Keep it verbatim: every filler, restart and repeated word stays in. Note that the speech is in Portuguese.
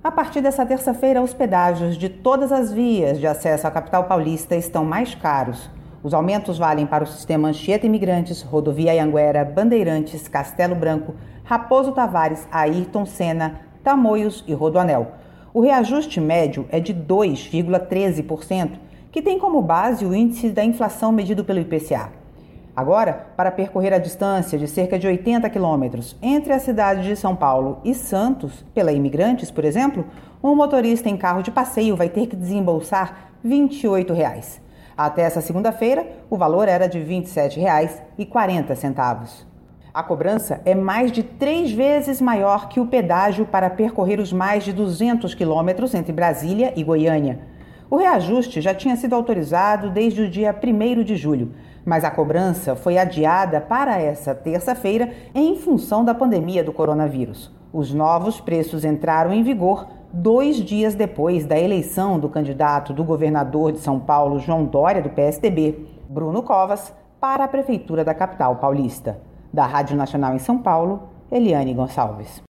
A partir dessa terça-feira, os pedágios de todas as vias de acesso à capital paulista estão mais caros. Os aumentos valem para o sistema Anchieta Imigrantes, Rodovia Anhanguera, Bandeirantes, Castelo Branco, Raposo Tavares, Ayrton Senna, Tamoios e Rodoanel. O reajuste médio é de dois vírgula treze por cento, que tem como base o índice da inflação medido pelo I P C A. Agora, para percorrer a distância de cerca de oitenta quilômetros entre a cidade de São Paulo e Santos, pela Imigrantes, por exemplo, um motorista em carro de passeio vai ter que desembolsar vinte e oito reais. Até essa segunda-feira, o valor era de vinte e sete reais e quarenta centavos. A cobrança é mais de três vezes maior que o pedágio para percorrer os mais de duzentos quilômetros entre Brasília e Goiânia. O reajuste já tinha sido autorizado desde o dia primeiro de julho, mas a cobrança foi adiada para essa terça-feira em função da pandemia do coronavírus. Os novos preços entraram em vigor dois dias depois da eleição do candidato do governador de São Paulo, João Dória, do P S D B, Bruno Covas, para a prefeitura da capital paulista. Da Rádio Nacional em São Paulo, Eliane Gonçalves.